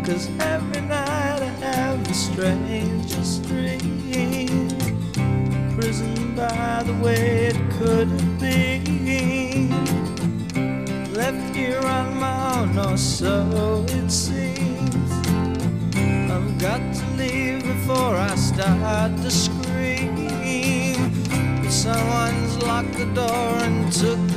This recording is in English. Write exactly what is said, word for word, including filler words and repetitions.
'cause every night I have the strangest dream. Prison by the way it could have been. Left here on my own, or so it seems. I've got to leave before I start to scream. Someone's locked the door and took